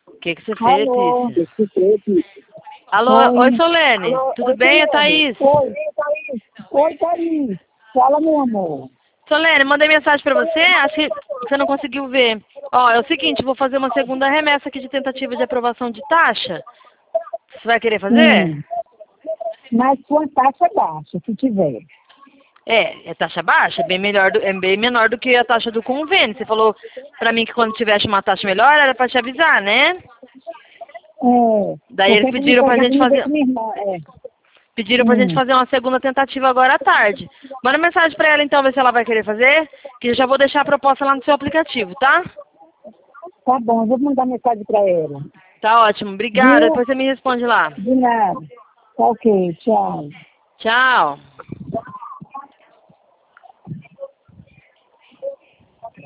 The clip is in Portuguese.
O que você fez, Alô? Letícia? Alô, oi Solene. Tudo bem, é Thaís? Oi, Thaís. Oi, Thaís. Fala, meu amor. Solene, mandei mensagem pra você, acho que você não conseguiu ver. Ó, é o seguinte, vou fazer uma segunda remessa aqui de tentativa de aprovação de taxa. Você vai querer fazer? Mas com a taxa baixa, se tiver. É taxa baixa, é bem menor do que a taxa do convênio. Você falou pra mim que quando tivesse uma taxa melhor era pra te avisar, né? Daí eles pediram pra gente fazer. Pediram pra gente fazer uma segunda tentativa agora à tarde. Manda mensagem pra ela então, ver se ela vai querer fazer, que eu já vou deixar a proposta lá no seu aplicativo, tá? Tá bom, eu vou mandar mensagem pra ela. Tá ótimo, obrigada. Viu? Depois você me responde lá. De nada. Tá ok, tchau. Tchau.